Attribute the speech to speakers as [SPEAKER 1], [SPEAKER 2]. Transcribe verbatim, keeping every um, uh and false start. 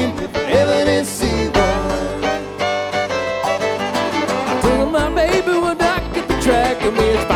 [SPEAKER 1] dream if I ever did see one. I told my baby when I get the track of me, it's